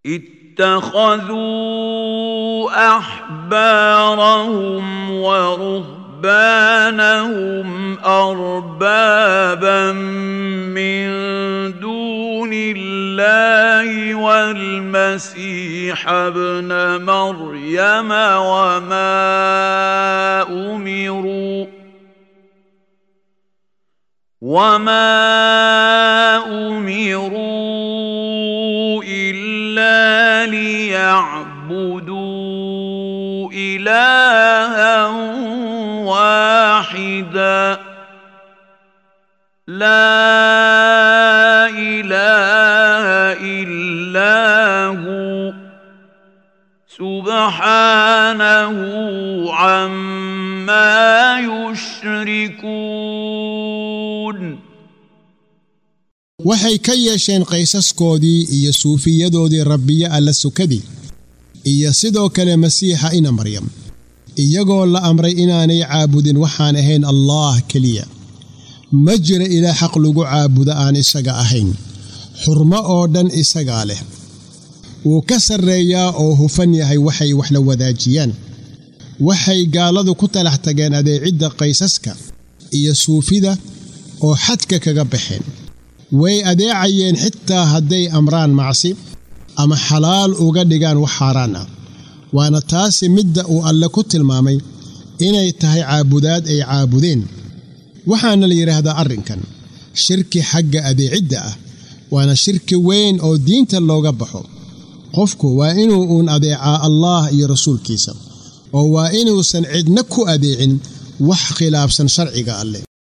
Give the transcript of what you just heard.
اتخذوا أحبارهم ورهبانهم أربابا من دون الله والمسيح ابن مريم وما أمروا إلا ليعبدوا إلها واحدا لا إله إلا هو سبحانه عما يشركون. waxay ka yeesheen qaysaskoodii iyo suufiyadoodii rabbiye alla sukadii iyo sidoo kale masiixa ina maryam iyagoo la amray inaanay caabudin waxaan ahayn allah kaliya ma jira ilaa xaq lagu caabudo aan isaga ahayn xurmo oo dhan isaga leh wuu ka sarreeyaa oo hufan yahay waxay wax la wadaajiyaan waxay gaaladu ku talax tageen adeecidda qaysaska iyo suufida oo xadka kaga baxeen way adeecayeen xitaa hadday amraan macsi ama xalaal uga dhigaan wax xaaraan ah waana taasi midda uu alle ku tilmaamay inay tahay caabudaad ay caabudeen waxaana la yiraahdaa arrinkan shirki xagga adeecidda ah waana shirki weyn oo diinta looga baxo qofku waa inuu adeecaa allah iyo rasuulkiisa oo waa inuusan cidna ku adeecin wax khilaafsan sharciga alle